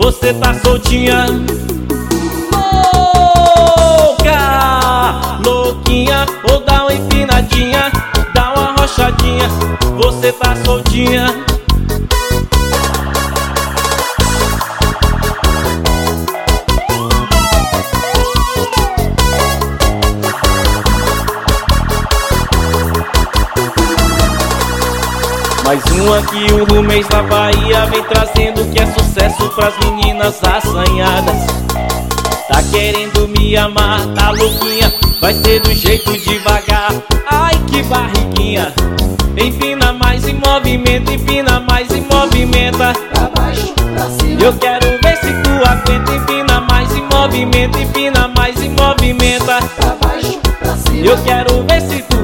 você tá soltinha. Louca, louquinha, ou dá uma empinadinha, dá uma rochadinha, você tá soltinha. Mais uma que o Rumês da Bahia vem trazendo, que é sucesso pras meninas assanhadas. Tá querendo me amar, tá louquinha, vai ser do jeito devagar. Ai que barriguinha, empina mais e movimenta, empina mais e movimenta. Pra baixo, pra cima. Eu quero ver se tu aguenta, empina mais e movimenta, empina mais e movimenta. Pra baixo, pra cima. Eu quero ver se tu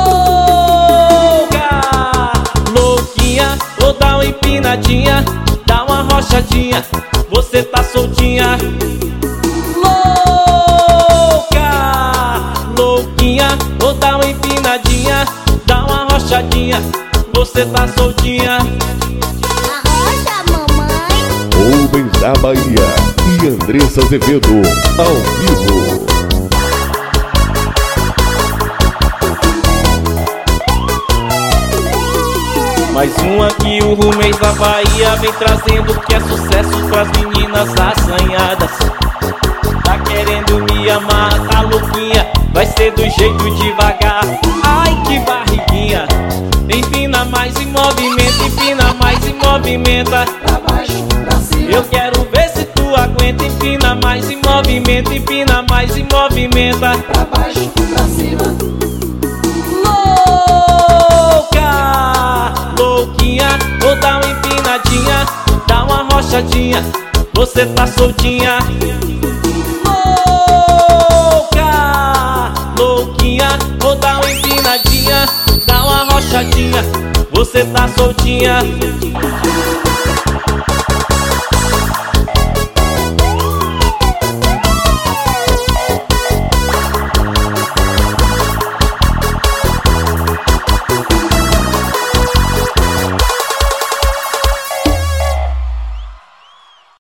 ou dá uma empinadinha, dá uma rochadinha, você tá soltinha. Louca, louquinha, ou dá uma empinadinha, dá uma rochadinha, você tá soltinha. Arrocha, mamãe. Rumês da Bahia e Andressa Azevedo ao vivo. Mais uma que o Rumês da Bahia vem trazendo, que é sucesso pras meninas assanhadas. Tá querendo me amar, tá louquinha, vai ser do jeito devagar. Ai que barriguinha, empina mais e movimenta, empina mais e movimenta. Pra baixo, pra cima. Eu quero ver se tu aguenta, empina mais e movimenta, empina mais e movimenta. Pra baixo, pra cima. Louquinha, ou dá uma empinadinha, dá uma rochadinha, você tá soltinha. Louca, louquinha, ou dá uma empinadinha, dá uma rochadinha, você tá soltinha.